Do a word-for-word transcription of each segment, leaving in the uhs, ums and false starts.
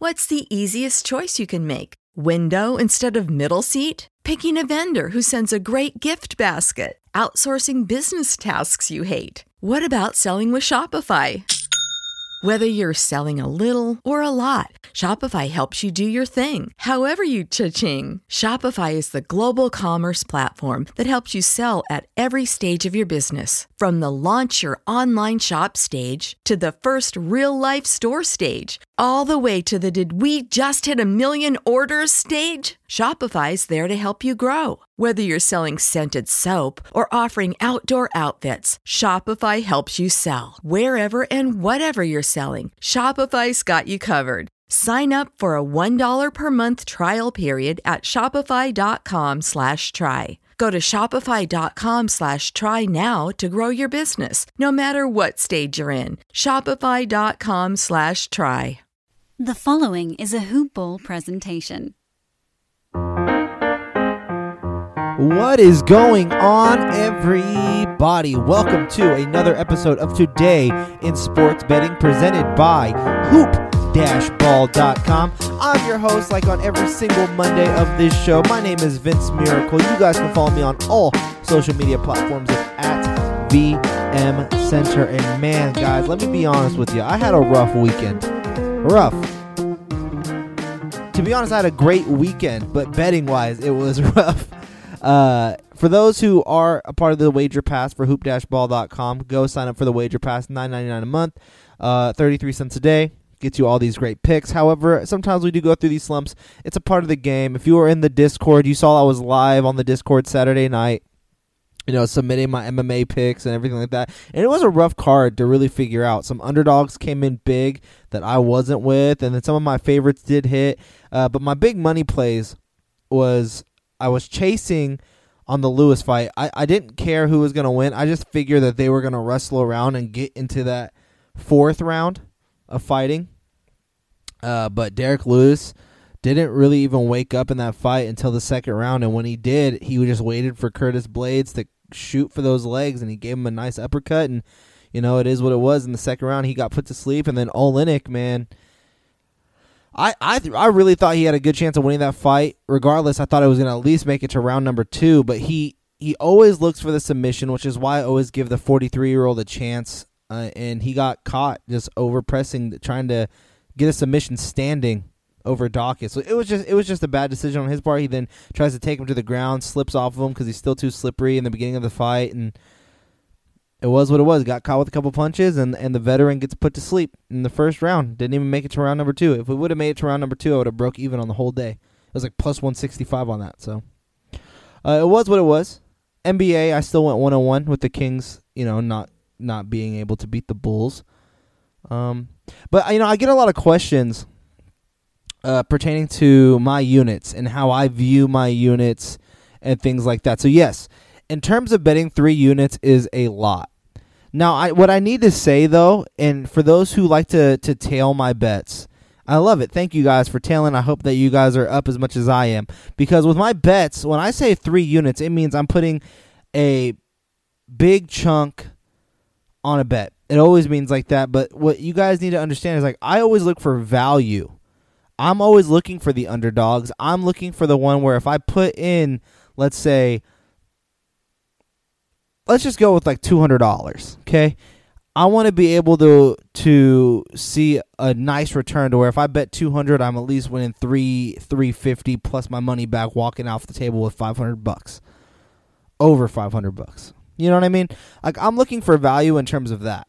What's the easiest choice you can make? Window instead of middle seat? Picking a vendor who sends a great gift basket? Outsourcing business tasks you hate? What about selling with Shopify? Whether you're selling a little or a lot, Shopify helps you do your thing, however you cha-ching. Shopify is the global commerce platform that helps you sell at every stage of your business. From the launch your online shop stage to the first real-life store stage, all the way to the did we just hit a million orders stage. Shopify's there to help you grow. Whether you're selling scented soap or offering outdoor outfits, Shopify helps you sell. Wherever and whatever you're selling, Shopify's got you covered. Sign up for a one dollar per month trial period at shopify.com slash try. Go to shopify.com slash try now to grow your business, no matter what stage you're in. Shopify.com slash try. The following is a Hoop Ball presentation. What is going on, everybody? Welcome to another episode of Today in Sports Betting, presented by hoop dash ball dot com. I'm your host, like on every single Monday of this show. My name is Vince Miracle. You guys can follow me on all social media platforms at V M Center. And man, guys, let me be honest with you. I had a rough weekend. Rough. To be honest, I had a great weekend, but betting-wise, it was rough. Uh, for those who are a part of the Wager Pass for hoop dash ball dot com, go sign up for the Wager Pass, nine ninety-nine a month, uh, thirty-three cents a day. Gets you all these great picks. However, sometimes we do go through these slumps. It's a part of the game. If you were in the Discord, you saw I was live on the Discord Saturday night, you know, submitting my M M A picks and everything like that. And it was a rough card to really figure out. Some underdogs came in big that I wasn't with, and then some of my favorites did hit. Uh, but my big money plays was I was chasing on the Lewis fight. I, I didn't care who was going to win. I just figured that they were going to wrestle around and get into that fourth round of fighting. Uh, but Derek Lewis didn't really even wake up in that fight until the second round. And when he did, he just waited for Curtis Blades to shoot for those legs, and he gave him a nice uppercut. And, you know, it is what it was. In the second round, he got put to sleep. And then Oleinik, man, I I, th- I really thought he had a good chance of winning that fight. Regardless, I thought I was going to at least make it to round number two. But he, he always looks for the submission, which is why I always give the forty-three-year-old a chance. Uh, and he got caught just over-pressing, trying to get a submission standing over Dawkins. So it was just it was just a bad decision on his part. He then tries to take him to the ground, slips off of him because he's still too slippery in the beginning of the fight, and it was what it was. Got caught with a couple punches, and, and the veteran gets put to sleep in the first round. Didn't even make it to round number two. If we would have made it to round number two, I would have broke even on the whole day. It was like plus one sixty-five on that. So uh, it was what it was. N B A, I still went one oh one with the Kings, you know, not not being able to beat the Bulls. Um, but, you know, I get a lot of questions uh, pertaining to my units and how I view my units and things like that. So, yes, in terms of betting, three units is a lot. Now, I, what I need to say, though, and for those who like to, to tail my bets, I love it. Thank you guys for tailing. I hope that you guys are up as much as I am. Because with my bets, when I say three units, it means I'm putting a big chunk on a bet. It always means like that, but what you guys need to understand is, like, I always look for value. I'm always looking for the underdogs. I'm looking for the one where if I put in, let's say, let's just go with like two hundred dollars, okay? I want to be able to to see a nice return to where if I bet two hundred, I'm at least winning three three fifty plus my money back, walking off the table with five hundred bucks, over five hundred bucks. You know what I mean? Like, I'm looking for value in terms of that.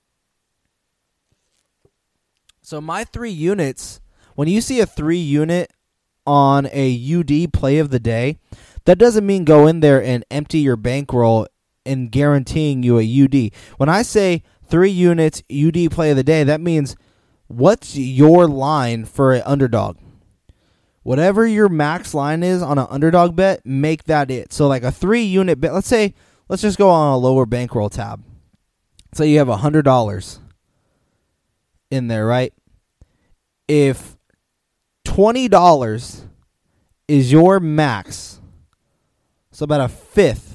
So my three units, when you see a three unit on a U D play of the day, that doesn't mean go in there and empty your bankroll and guaranteeing you a U D. When I say three units U D play of the day, that means what's your line for an underdog? Whatever your max line is on an underdog bet, make that it. So like a three unit bet, let's say, let's just go on a lower bankroll tab. So you have one hundred dollars in there, right? If twenty dollars is your max, so about a fifth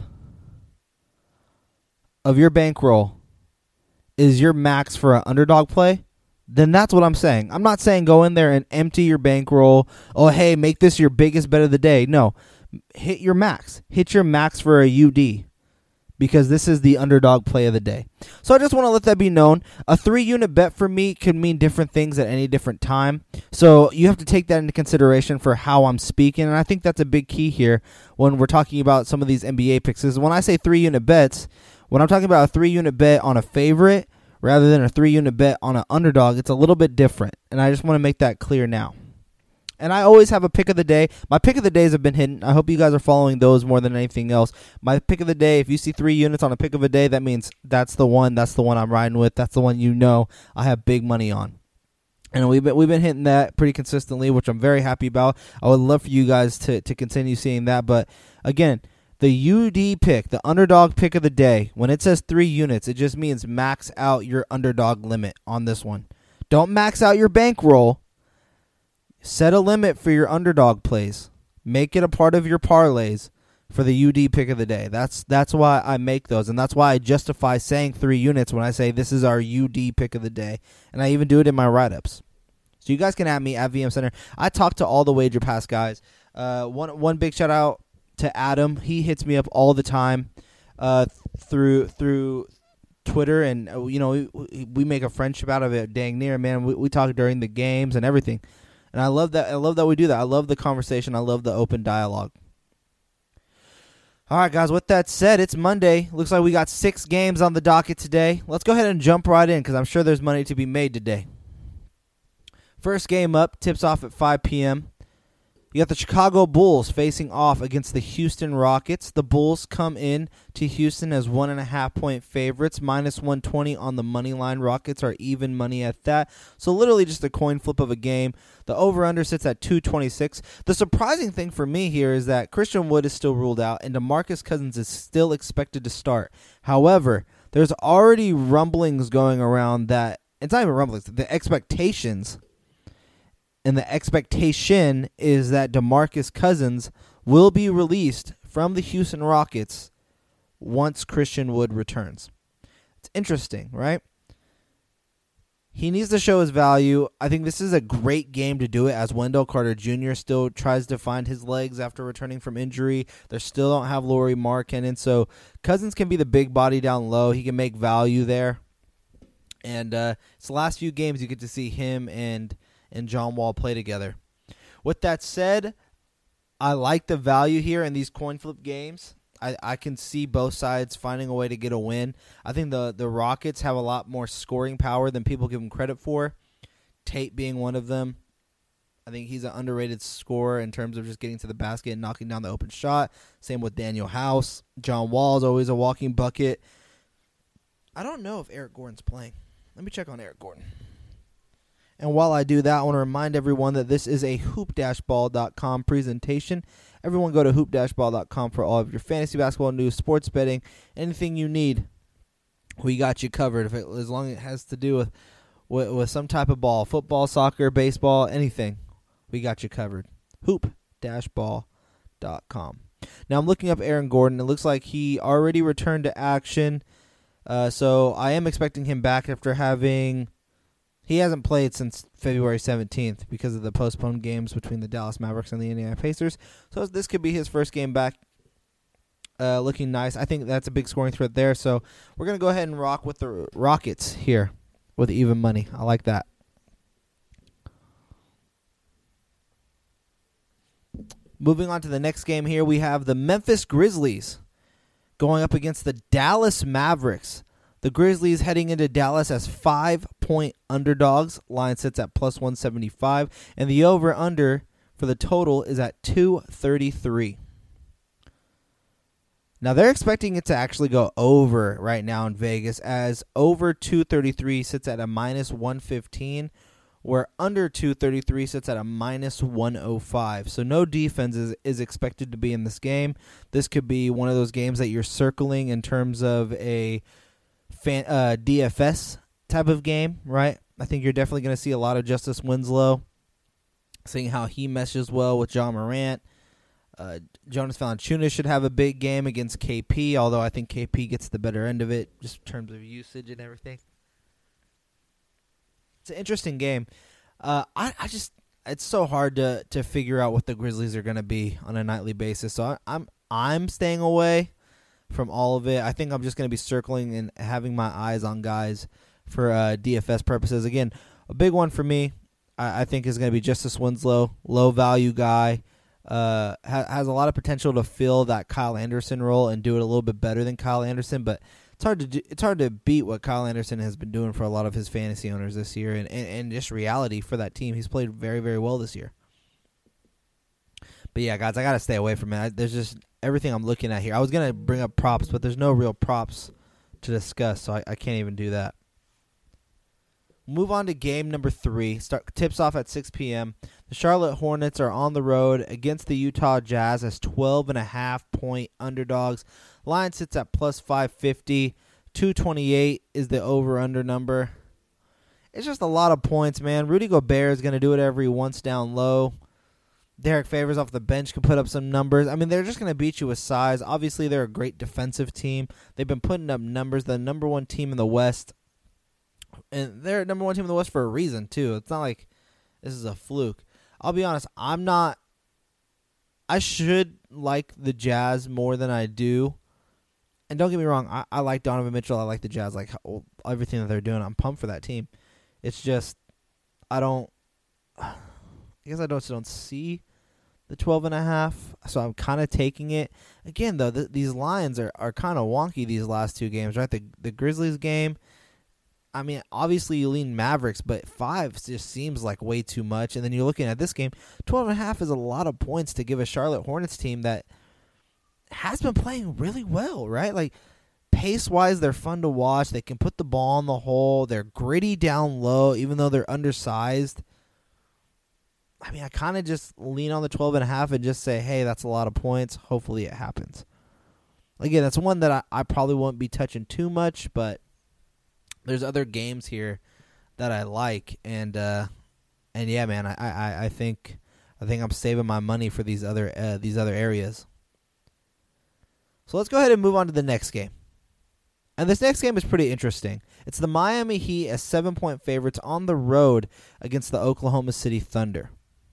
of your bankroll is your max for an underdog play, then that's what I'm saying. I'm not saying go in there and empty your bankroll. Oh, hey, make this your biggest bet of the day. No, hit your max. Hit your max for a U D because this is the underdog play of the day. So I just want to let that be known. A three-unit bet for me can mean different things at any different time. So you have to take that into consideration for how I'm speaking, and I think that's a big key here when we're talking about some of these N B A picks. Is when I say three-unit bets, when I'm talking about a three-unit bet on a favorite rather than a three-unit bet on an underdog, it's a little bit different, and I just want to make that clear now. And I always have a pick of the day. My pick of the days have been hidden. I hope you guys are following those more than anything else. My pick of the day, if you see three units on a pick of a day, that means that's the one. That's the one I'm riding with. That's the one you know I have big money on. And we've been, we've been hitting that pretty consistently, which I'm very happy about. I would love for you guys to, to continue seeing that. But, again, the U D pick, the underdog pick of the day, when it says three units, it just means max out your underdog limit on this one. Don't max out your bankroll. Set a limit for your underdog plays. Make it a part of your parlays for the U D pick of the day. That's that's why I make those, and that's why I justify saying three units when I say this is our U D pick of the day. And I even do it in my write-ups. So you guys can add me at V M Center. I talk to all the Wager Pass guys. Uh, one one big shout out to Adam. He hits me up all the time uh, through through Twitter, and uh, you know we, we make a friendship out of it. Dang near, man. We, we talk during the games and everything. And I love that. I love that we do that. I love the conversation. I love the open dialogue. All right, guys. With that said, it's Monday. Looks like we got six games on the docket today. Let's go ahead and jump right in because I'm sure there's money to be made today. First game up tips off at five p.m. You got the Chicago Bulls facing off against the Houston Rockets. The Bulls come in to Houston as one and a half point favorites, minus one twenty on the money line. Rockets are even money at that. So literally just a coin flip of a game. The over-under sits at two twenty-six. The surprising thing for me here is that Christian Wood is still ruled out and DeMarcus Cousins is still expected to start. However, there's already rumblings going around that, it's not even rumblings, the expectations And the expectation is that DeMarcus Cousins will be released from the Houston Rockets once Christian Wood returns. It's interesting, right? He needs to show his value. I think this is a great game to do it as Wendell Carter Junior still tries to find his legs after returning from injury. They still don't have Lauri Markkanen, so Cousins can be the big body down low. He can make value there. And uh, it's the last few games you get to see him and and John Wall play together. With that said, I like the value here in these coin flip games. I, I can see both sides finding a way to get a win. I think the, the Rockets have a lot more scoring power than people give them credit for. Tate being one of them. I think he's an underrated scorer in terms of just getting to the basket and knocking down the open shot. Same with Daniel House. John Wall is always a walking bucket. I don't know if Eric Gordon's playing. Let me check on Eric Gordon. And while I do that, I want to remind everyone that this is a hoop dash ball dot com presentation. Everyone go to hoop dash ball dot com for all of your fantasy basketball news, sports betting, anything you need. We got you covered. If it, as long as it has to do with, with, with some type of ball, football, soccer, baseball, anything, we got you covered. hoop dash ball dot com. Now I'm looking up Aaron Gordon. It looks like he already returned to action. Uh, so I am expecting him back after having... He hasn't played since February seventeenth because of the postponed games between the Dallas Mavericks and the Indiana Pacers. So this could be his first game back uh, looking nice. I think that's a big scoring threat there. So we're going to go ahead and rock with the Rockets here with even money. I like that. Moving on to the next game here, we have the Memphis Grizzlies going up against the Dallas Mavericks. The Grizzlies heading into Dallas as five-point underdogs. Line sits at plus one seventy-five. And the over-under for the total is at two thirty-three. Now, they're expecting it to actually go over right now in Vegas, as over two thirty-three sits at a minus one fifteen, where under two thirty-three sits at a minus one oh five. So no defense is, is expected to be in this game. This could be one of those games that you're circling in terms of a Fan, uh, D F S type of game, right? I think you're definitely going to see a lot of Justice Winslow, seeing how he meshes well with John Morant. Uh, Jonas Valanciunas should have a big game against K P, although I think K P gets the better end of it just in terms of usage and everything. It's an interesting game. Uh, I, I just it's so hard to, to figure out what the Grizzlies are going to be on a nightly basis. So I, I'm I'm staying away from all of it. I think I'm just going to be circling and having my eyes on guys for uh, D F S purposes. Again, a big one for me, I, I think, is going to be Justice Winslow, low value guy. Uh, ha- has a lot of potential to fill that Kyle Anderson role and do it a little bit better than Kyle Anderson, but it's hard to do, it's hard to beat what Kyle Anderson has been doing for a lot of his fantasy owners this year, and, and, and just reality for that team. He's played very, very well this year. But yeah, guys, I gotta stay away from it. I, there's just everything I'm looking at here. I was gonna bring up props, but there's no real props to discuss, so I, I can't even do that. Move on to game number three. Start tips off at six p.m. The Charlotte Hornets are on the road against the Utah Jazz as twelve and a half point underdogs. Line sits at plus five fifty. two twenty-eight is the over-under number. It's just a lot of points, man. Rudy Gobert is going to do it every once down low. Derek Favors off the bench can put up some numbers. I mean, they're just going to beat you with size. Obviously, they're a great defensive team. They've been putting up numbers. The number one team in the West. And they're number one team in the West for a reason, too. It's not like this is a fluke. I'll be honest, I'm not... I should like the Jazz more than I do. And don't get me wrong, I, I like Donovan Mitchell. I like the Jazz. Like how, everything that they're doing. I'm pumped for that team. It's just, I don't... I guess I don't, don't see the twelve and a half, so I'm kind of taking it. Again, though, th- these lines are, are kind of wonky these last two games, right? The, the Grizzlies game... I mean, obviously you lean Mavericks, but five just seems like way too much. And then you're looking at this game, twelve and a half is a lot of points to give a Charlotte Hornets team that has been playing really well, right? Like, pace-wise, they're fun to watch. They can put the ball in the hole. They're gritty down low, even though they're undersized. I mean, I kind of just lean on the twelve and a half and just say, hey, that's a lot of points. Hopefully it happens. Again, that's one that I, I probably won't be touching too much, but there's other games here that I like, and uh, and yeah, man, I, I, I think I think I'm saving my money for these other uh, these other areas. So let's go ahead and move on to the next game. And this next game is pretty interesting. It's the Miami Heat as seven point favorites on the road against the Oklahoma City Thunder.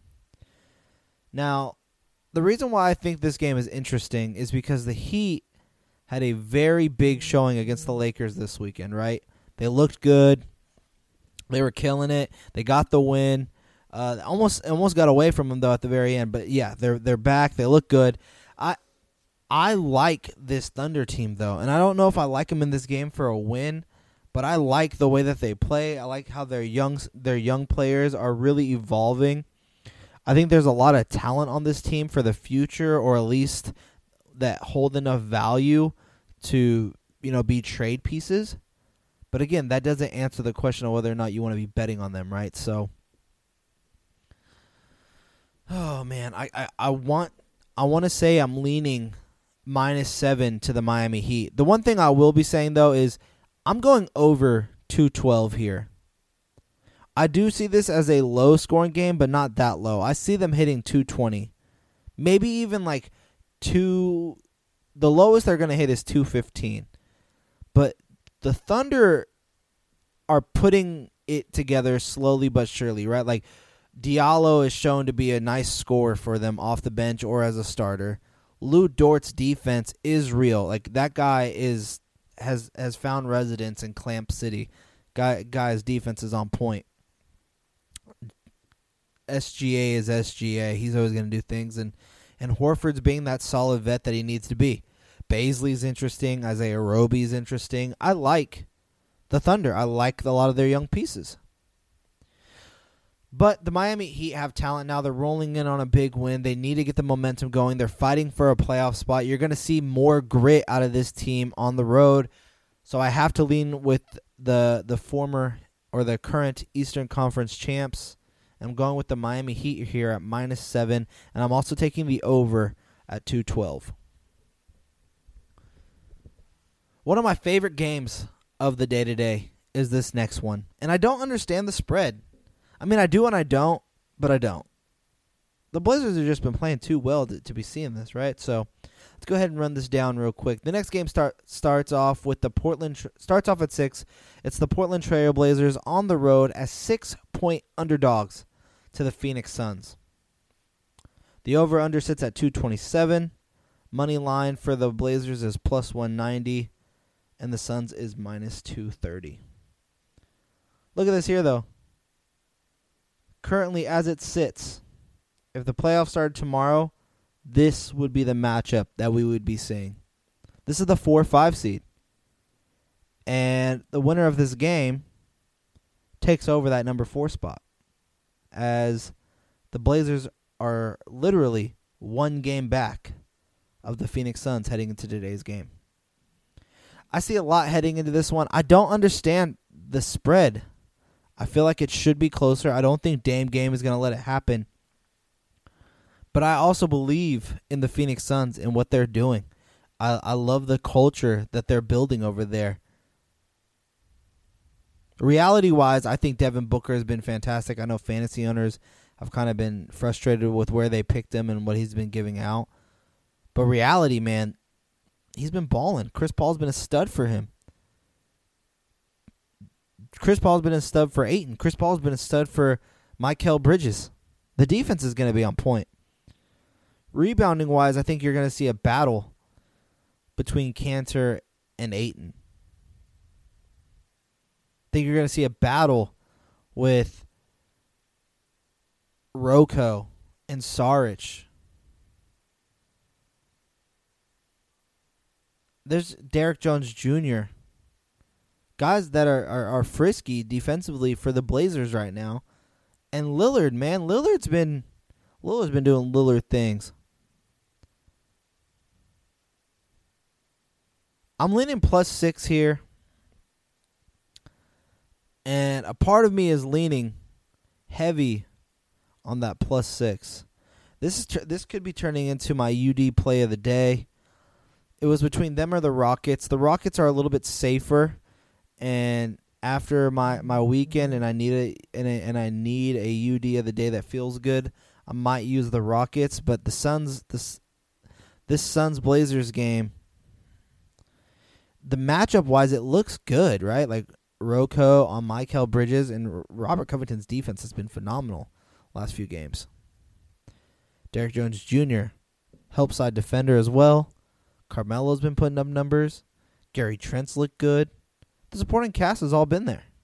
Now, the reason why I think this game is interesting is because the Heat had a very big showing against the Lakers this weekend, right? They looked good. They were killing it. They got the win. Uh, almost almost got away from them, though, at the very end. But, yeah, they're they're back. They look good. I I like this Thunder team, though, and I don't know if I like them in this game for a win, but I like the way that they play. I like how their young their young players are really evolving. I think there's a lot of talent on this team for the future, or at least that hold enough value to, you know, be trade pieces. But again, that doesn't answer the question of whether or not you want to be betting on them, right? So, oh man, I, I, I want I want to say I'm leaning minus seven to the Miami Heat. The one thing I will be saying though is I'm going over two twelve here. I do see this as a low scoring game, but not that low. I see them hitting two twenty, maybe even like two. The lowest they're going to hit is two fifteen, but the Thunder are putting it together slowly but surely, right? Like, Diallo is shown to be a nice scorer for them off the bench or as a starter. Lou Dort's defense is real. Like, that guy is has has found residence in Clamp City. Guy guy's defense is on point. S G A is S G A. He's always going to do things, and and Horford's being that solid vet that he needs to be. Baisley's interesting. Isaiah Roby's interesting. I like the Thunder. I like a lot of their young pieces. But the Miami Heat have talent now. They're rolling in on a big win. They need to get the momentum going. They're fighting for a playoff spot. You're going to see more grit out of this team on the road. So I have to lean with the the former or the current Eastern Conference champs. I'm going with the Miami Heat here at minus seven. And I'm also taking the over at two twelve. One of my favorite games of the day today is this next one. And I don't understand the spread. I mean, I do and I don't, but I don't. the Blazers have just been playing too well to, to be seeing this, right? So let's go ahead and run this down real quick. The next game start starts off with the Portland starts off at six. It's the Portland Trail Blazers on the road as six-point underdogs to the Phoenix Suns. The over-under sits at two twenty-seven. Money line for the Blazers is plus one ninety, and the Suns is minus two thirty. Look at this here, though. Currently, as it sits, if the playoffs started tomorrow, this would be the matchup that we would be seeing. This is the four five seed. And the winner of this game takes over that number four spot, as the Blazers are literally one game back of the Phoenix Suns heading into today's game. I see a lot heading into this one. I don't understand the spread. I feel like it should be closer. I don't think Dame Game is going to let it happen. But I also believe in the Phoenix Suns and what they're doing. I, I love the culture that they're building over there. Reality-wise, I think Devin Booker has been fantastic. I know fantasy owners have kind of been frustrated with where they picked him and what he's been giving out. But reality, man, he's been balling. Chris Paul's been a stud for him. Chris Paul's been a stud for Ayton. Chris Paul's been a stud for Mikal Bridges. The defense is going to be on point. Rebounding-wise, I think you're going to see a battle between Cantor and Ayton. I think you're going to see a battle with Rocco and Saric. There's Derrick Jones Junior Guys that are, are, are frisky defensively for the Blazers right now. And Lillard, man. Lillard's been Lillard's been doing Lillard things. I'm leaning plus six here. And a part of me is leaning heavy on that plus six. This is this could be turning into my U D play of the day. It was between them or the Rockets. The Rockets are a little bit safer, and after my, my weekend, and I need a and, a and I need a U D of the day that feels good, I might use the Rockets. But the Suns, this this Suns Blazers game, the matchup wise, it looks good, right? Like Rocco on Mikal Bridges, and Robert Covington's defense has been phenomenal last few games. Derrick Jones Junior, help side defender as well. Carmelo's been putting up numbers. Gary Trent's looked good. The supporting cast has all been there.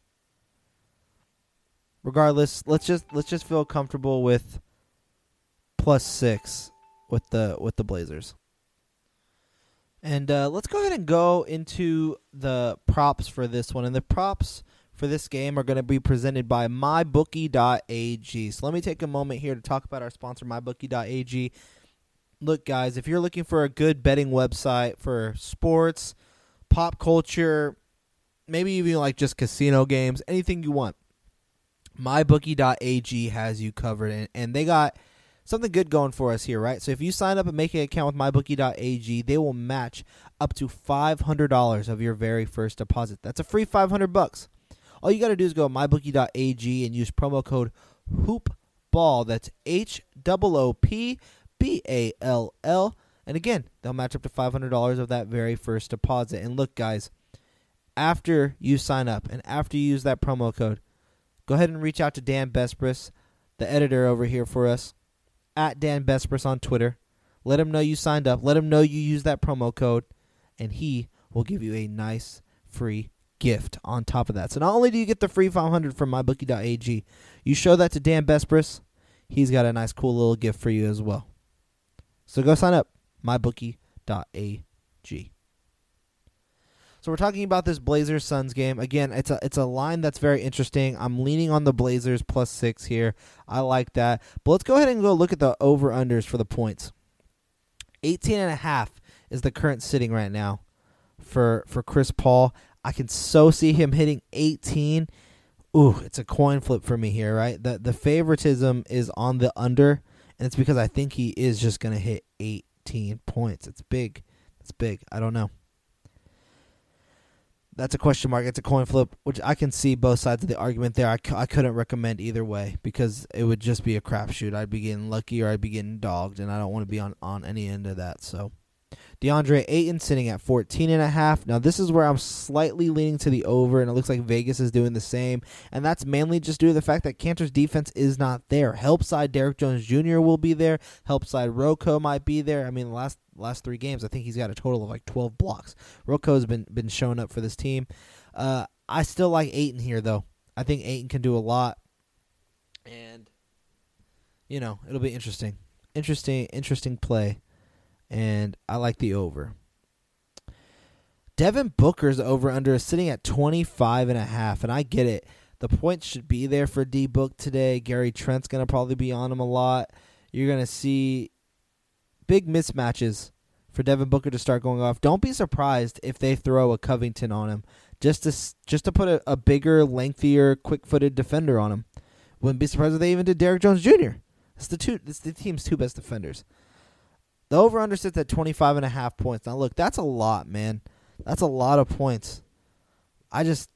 Regardless, let's just let's just feel comfortable with plus six with the with the Blazers. And uh, let's go ahead and go into the props for this one. And the props for this game are going to be presented by my bookie dot a g. So let me take a moment here to talk about our sponsor, my bookie dot a g. Look, guys, if you're looking for a good betting website for sports, pop culture, maybe even like just casino games, anything you want, my bookie dot a g has you covered. And, and they got something good going for us here, right? So if you sign up and make an account with my bookie dot a g, they will match up to five hundred dollars of your very first deposit. That's a free five hundred bucks. All you got to do is go to my bookie dot a g and use promo code HOOPBALL. That's H O O P B A L L. And again, they'll match up to five hundred dollars of that very first deposit. And look, guys, after you sign up and after you use that promo code, go ahead and reach out to Dan Bespris, the editor over here for us, at Dan Bespris on Twitter. Let him know you signed up. Let him know you use that promo code, and he will give you a nice free gift on top of that. So not only do you get the free five hundred dollars from my bookie dot a g, you show that to Dan Bespris, he's got a nice cool little gift for you as well. So go sign up, my bookie dot a g. So we're talking about this Blazers Suns game. Again, it's a it's a line that's very interesting. I'm leaning on the Blazers plus six here. I like that. But let's go ahead and go look at the over-unders for the points. eighteen and a half is the current sitting right now for, for Chris Paul. I can so see him hitting eighteen. Ooh, it's a coin flip for me here, right? The, the favoritism is on the under, and it's because I think he is just going to hit eighteen points. It's big. It's big. I don't know. that's a question mark. It's a coin flip, which I can see both sides of the argument there. I, c- I couldn't recommend either way because it would just be a crapshoot. I'd be getting lucky or I'd be getting dogged, and I don't want to be on, on any end of that. So DeAndre Ayton sitting at fourteen and a half. Now, this is where I'm slightly leaning to the over, and it looks like Vegas is doing the same, and that's mainly just due to the fact that Cantor's defense is not there. Help side Derrick Jones Junior will be there. Help side Rocco might be there. I mean, the last last three games, I think he's got a total of like twelve blocks. Rocco's been been showing up for this team. Uh, I still like Ayton here, though. I think Ayton can do a lot, and you know it'll be interesting, interesting, interesting play, and I like the over. Devin Booker's over under is sitting at twenty-five and a half, and I get it. The points should be there for D Book today. Gary Trent's gonna probably be on him a lot. You're gonna see big mismatches for Devin Booker to start going off. Don't be surprised if they throw a Covington on him just to just to put a, a bigger, lengthier, quick-footed defender on him. Wouldn't be surprised if they even did Derrick Jones Junior It's the two. It's the team's two best defenders. The over-under sits at twenty-five and a half points. Now, look, that's a lot, man. That's a lot of points. I just,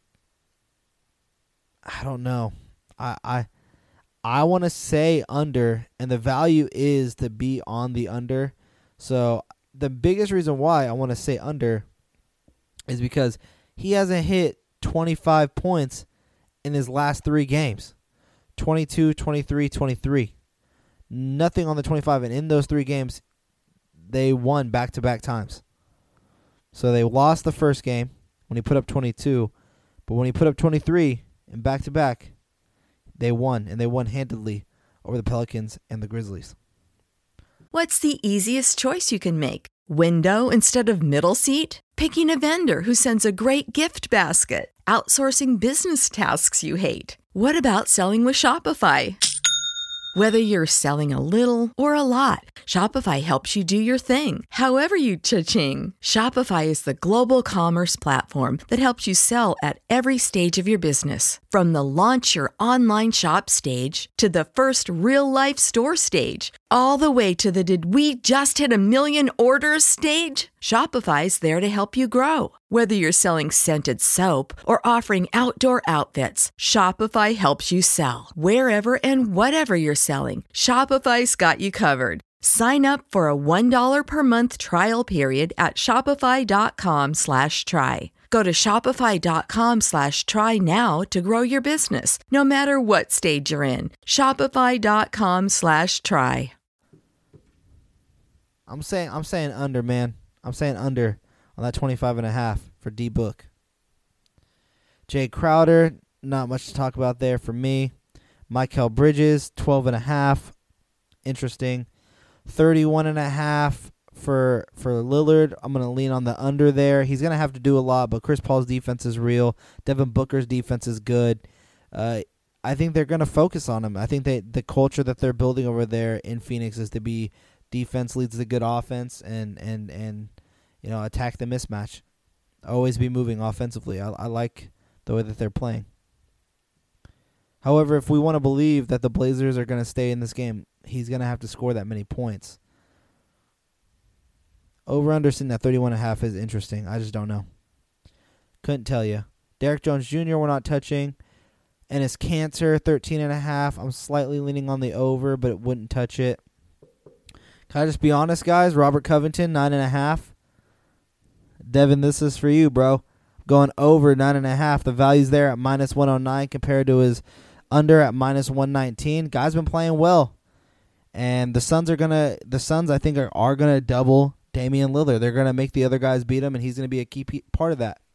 I don't know. I I, I want to say under, and the value is to be on the under. So the biggest reason why I want to say under is because he hasn't hit twenty-five points in his last three games. twenty-two, twenty-three, twenty-three. Nothing on the twenty-five, and in those three games, they won back-to-back times. So they lost the first game when he put up twenty-two, but when he put up twenty-three in back-to-back, they won, and they won handedly over the Pelicans and the Grizzlies. What's the easiest choice you can make? Window instead of middle seat? Picking a vendor who sends a great gift basket? Outsourcing business tasks you hate? What about selling with Shopify? Whether you're selling a little or a lot, Shopify helps you do your thing, however you cha-ching. Shopify is the global commerce platform that helps you sell at every stage of your business. From the launch your online shop stage to the first real-life store stage, all the way to the did we just hit a million orders stage. Shopify's there to help you grow. Whether you're selling scented soap or offering outdoor outfits, Shopify helps you sell. Wherever and whatever you're selling, Shopify's got you covered. Sign up for a one dollar per month trial period at shopify.com slash try. Go to shopify.com slash try now to grow your business, no matter what stage you're in. Shopify.com slash try. I'm saying I'm saying under, man. I'm saying under on that twenty-five and a half for D Book. Jay Crowder, not much to talk about there for me. Mikal Bridges, twelve and a half. Interesting. thirty-one and a half for for Lillard. I'm going to lean on the under there. He's going to have to do a lot, but Chris Paul's defense is real. Devin Booker's defense is good. Uh, I think they're going to focus on him. I think they the culture that they're building over there in Phoenix is to be defense leads the good offense and and and you know attack the mismatch. Always be moving offensively. I, I like the way that they're playing. However, if we want to believe that the Blazers are going to stay in this game, he's going to have to score that many points. Over-under sitting at thirty-one and a half is interesting. I just don't know. Couldn't tell you. Derrick Jones Junior we're not touching. And his Cantor, thirteen and a half. I'm slightly leaning on the over, but it wouldn't touch it. Can I just be honest, guys? Robert Covington, nine and a half. Devin, this is for you, bro. Going over nine and a half. The value's there at minus one oh nine compared to his under at minus one nineteen. Guy's been playing well. And the Suns are gonna the Suns I think are, are gonna double Damian Lillard. They're gonna make the other guys beat him, and he's gonna be a key p- part of that.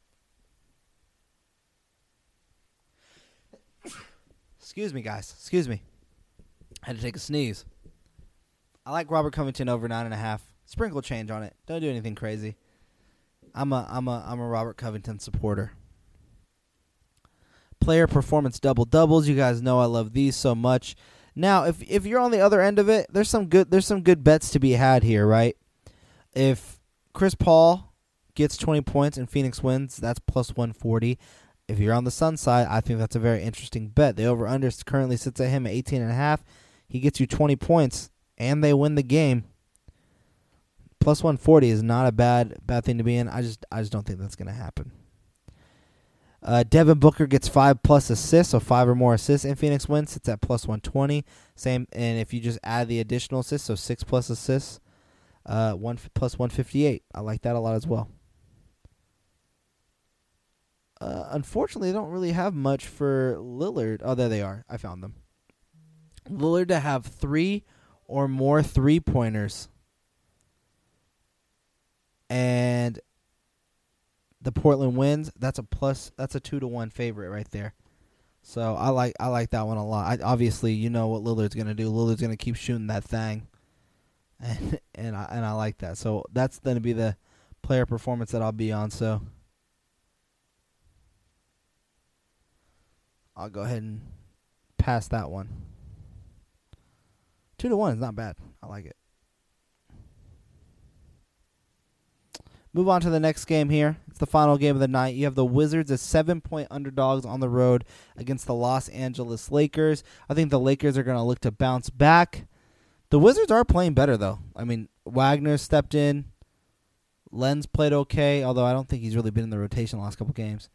Excuse me, guys. Excuse me. I had to take a sneeze. I like Robert Covington over nine and a half. Sprinkle change on it. Don't do anything crazy. I'm a I'm a I'm a Robert Covington supporter. Player performance double doubles. You guys know I love these so much. Now, if if you're on the other end of it, there's some good there's some good bets to be had here, right? If Chris Paul gets twenty points and Phoenix wins, that's plus one forty. If you're on the Sun side, I think that's a very interesting bet. The over-under currently sits at him at eighteen and a half. He gets you twenty points, and they win the game. Plus one forty is not a bad bad thing to be in. I just I just don't think that's going to happen. Uh, Devin Booker gets five plus assists, so five or more assists, and Phoenix wins. It's at plus one twenty. Same, and if you just add the additional assists, so six plus assists, uh, one plus one fifty-eight. I like that a lot as well. Uh, unfortunately, they don't really have much for Lillard. Oh, there they are. I found them. Lillard to have three or more three-pointers. And the Portland wins. That's a plus. That's a two to one favorite right there. So I like I like that one a lot. I, obviously, you know what Lillard's gonna do. Lillard's gonna keep shooting that thing, and and I and I like that. So that's gonna be the player performance that I'll be on. So I'll go ahead and pass that one. Two to one is not bad. I like it. Move on to the next game here. It's the final game of the night. You have the Wizards as seven-point underdogs on the road against the Los Angeles Lakers. I think the Lakers are going to look to bounce back. The Wizards are playing better, though. I mean, Wagner stepped in. Lenz played okay, although I don't think he's really been in the rotation the last couple games.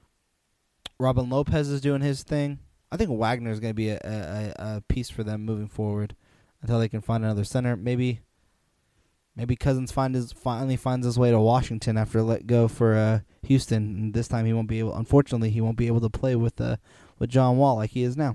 Robin Lopez is doing his thing. I think Wagner is going to be a, a, a piece for them moving forward until they can find another center. Maybe... Maybe Cousins find his, finally finds his way to Washington after let go for uh, Houston. And this time he won't be able. Unfortunately, he won't be able to play with uh, with John Wall like he is now.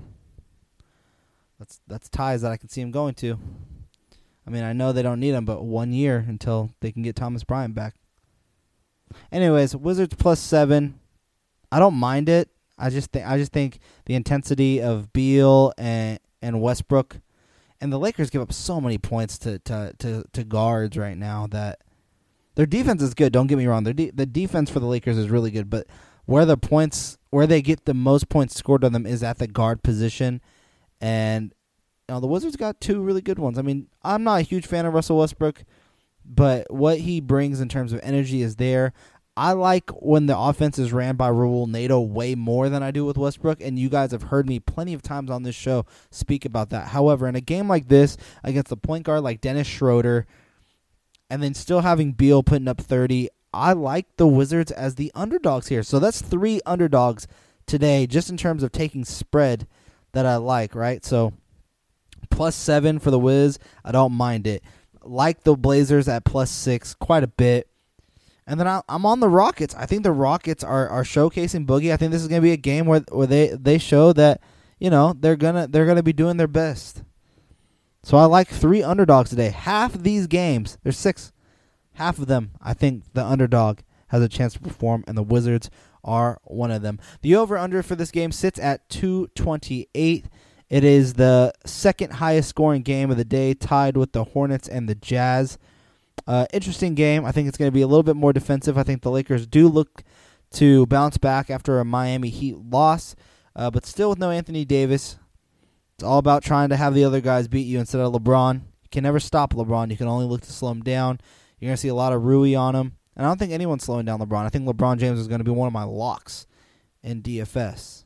That's that's ties that I can see him going to. I mean, I know they don't need him, but one year until they can get Thomas Bryant back. Anyways, Wizards plus seven. I don't mind it. I just think I just think the intensity of Beal and and Westbrook. And the Lakers give up so many points to, to, to, to guards right now that their defense is good. Don't get me wrong. Their de- the defense for the Lakers is really good, but where the points, where they get the most points scored on them is at the guard position. And you know, the Wizards got two really good ones. I mean, I'm not a huge fan of Russell Westbrook, but what he brings in terms of energy is there. I like when the offense is ran by Raul Neto way more than I do with Westbrook, and you guys have heard me plenty of times on this show speak about that. However, in a game like this, against a point guard like Dennis Schroeder, and then still having Beal putting up thirty, I like the Wizards as the underdogs here. So that's three underdogs today, just in terms of taking spread that I like, right? So plus seven for the Wiz, I don't mind it. Like the Blazers at plus six quite a bit. And then I, I'm on the Rockets. I think the Rockets are, are showcasing Boogie. I think this is going to be a game where where they, they show that, you know, they're gonna they're gonna be doing their best. So I like three underdogs today. Half of these games, there's six, half of them, I think the underdog has a chance to perform, and the Wizards are one of them. The over-under for this game sits at two twenty-eight. It is the second highest scoring game of the day, tied with the Hornets and the Jazz. Uh, interesting game. I think it's going to be a little bit more defensive. I think the Lakers do look to bounce back after a Miami Heat loss, uh, but still with no Anthony Davis. It's all about trying to have the other guys beat you instead of LeBron. You can never stop LeBron. You can only look to slow him down. You're going to see a lot of Rui on him. And I don't think anyone's slowing down LeBron. I think LeBron James is going to be one of my locks in D F S.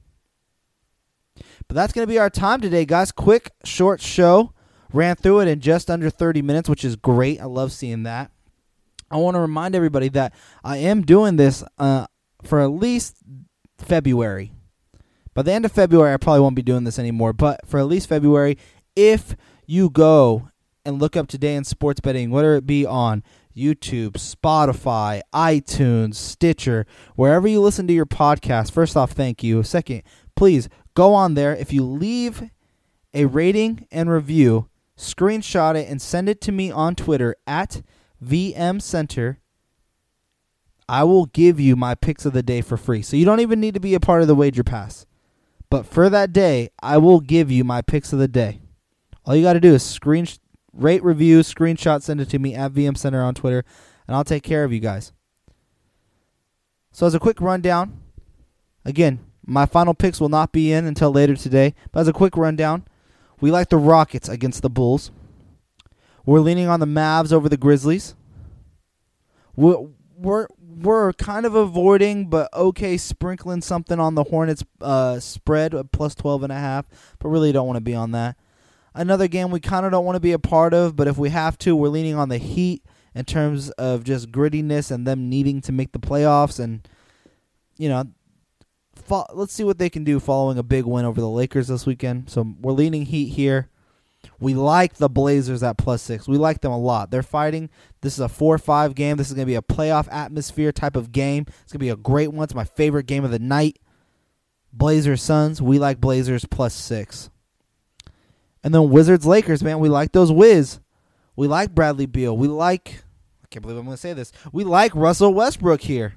But that's going to be our time today, guys. Quick, short show. Ran through it in just under thirty minutes, which is great. I love seeing that. I want to remind everybody that I am doing this uh, for at least February. By the end of February, I probably won't be doing this anymore. But for at least February, if you go and look up Today in Sports Betting, whether it be on YouTube, Spotify, iTunes, Stitcher, wherever you listen to your podcast, first off, thank you. Second, please go on there. If you leave a rating and review, screenshot it and send it to me on Twitter at V M Center. I will give you my picks of the day for free. So you don't even need to be a part of the Wager Pass. But for that day, I will give you my picks of the day. All you got to do is screen, rate, review, screenshot, send it to me at V M Center on Twitter, and I'll take care of you guys. So as a quick rundown, again, my final picks will not be in until later today. But as a quick rundown, we like the Rockets against the Bulls. We're leaning on the Mavs over the Grizzlies. We're, we're, we're kind of avoiding, but okay, sprinkling something on the Hornets uh, spread, plus twelve and a half, but really don't want to be on that. Another game we kind of don't want to be a part of, but if we have to, we're leaning on the Heat in terms of just grittiness and them needing to make the playoffs. And, you know, fo- let's see what they can do following a big win over the Lakers this weekend. So we're leaning Heat here. We like the Blazers at plus six. We like them a lot. They're fighting. This is a four five game. This is going to be a playoff atmosphere type of game. It's going to be a great one. It's my favorite game of the night. Blazers Suns. We like Blazers plus six. And then Wizards Lakers, man. We like those Wiz. We like Bradley Beal. We like, I can't believe I'm going to say this. We like Russell Westbrook here.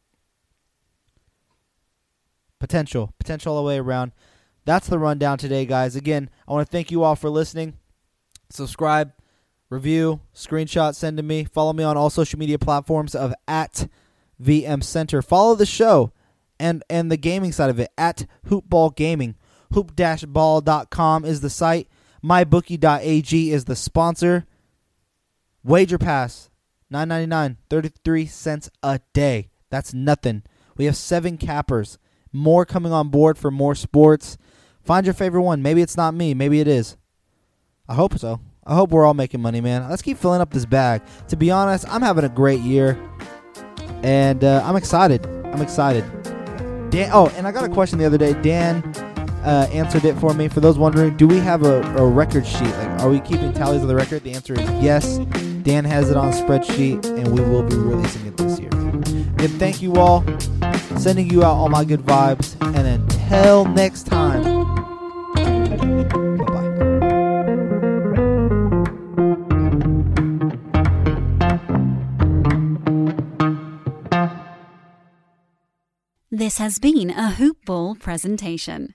Potential. Potential all the way around. That's the rundown today, guys. Again, I want to thank you all for listening. Subscribe, review, screenshot, send to me. Follow me on all social media platforms of at V M Center. Follow the show and, and the gaming side of it at Hoopball Gaming. hoop dash ball dot com is the site. my bookie dot a g is the sponsor. Wager Pass, nine ninety-nine, thirty-three cents a day. That's nothing. We have seven cappers. More coming on board for more sports. Find your favorite one. Maybe it's not me. Maybe it is. I hope so. I hope we're all making money, man. Let's keep filling up this bag. To be honest, I'm having a great year. And uh, I'm excited. I'm excited. Dan. Oh, and I got a question the other day. Dan uh, answered it for me. For those wondering, do we have a, a record sheet? Like, are we keeping tallies of the record? The answer is yes. Dan has it on a spreadsheet, and we will be releasing it this year. Again, thank you all. Sending you out all my good vibes. And until next time, bye-bye. This has been a Hoop Ball presentation.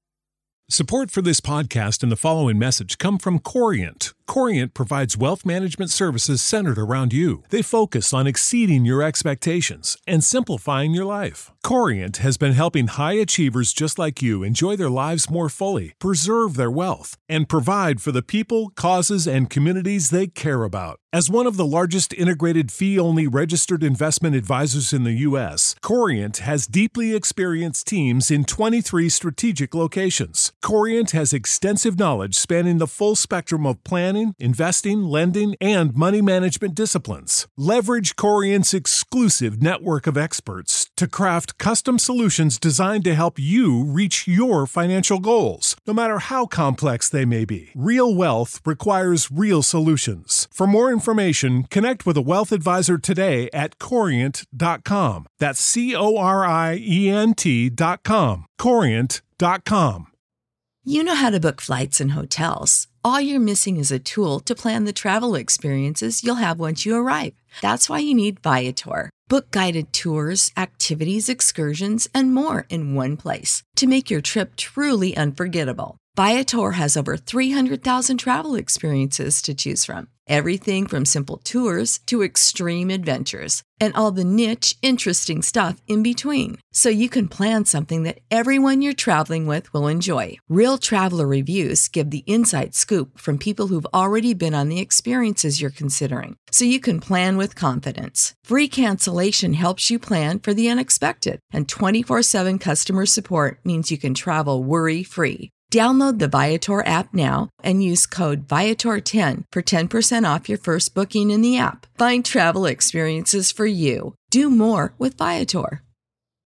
Support for this podcast and the following message come from Corient. Corient provides wealth management services centered around you. They focus on exceeding your expectations and simplifying your life. Corient has been helping high achievers just like you enjoy their lives more fully, preserve their wealth, and provide for the people, causes, and communities they care about. As one of the largest integrated fee-only registered investment advisors in the U S, Corient has deeply experienced teams in twenty-three strategic locations. Corient has extensive knowledge spanning the full spectrum of planning, investing, lending, and money management disciplines. Leverage Corient's exclusive network of experts to craft custom solutions designed to help you reach your financial goals, no matter how complex they may be. Real wealth requires real solutions. For more information, connect with a wealth advisor today at corient dot com. That's C O R I E N T dot com. corient dot com. You know how to book flights and hotels. All you're missing is a tool to plan the travel experiences you'll have once you arrive. That's why you need Viator. Book guided tours, activities, excursions, and more in one place to make your trip truly unforgettable. Viator has over three hundred thousand travel experiences to choose from. Everything from simple tours to extreme adventures and all the niche, interesting stuff in between. So you can plan something that everyone you're traveling with will enjoy. Real traveler reviews give the inside scoop from people who've already been on the experiences you're considering. So you can plan with confidence. Free cancellation helps you plan for the unexpected. And twenty-four seven customer support means you can travel worry-free. Download the Viator app now and use code Viator ten for ten percent off your first booking in the app. Find travel experiences for you. Do more with Viator.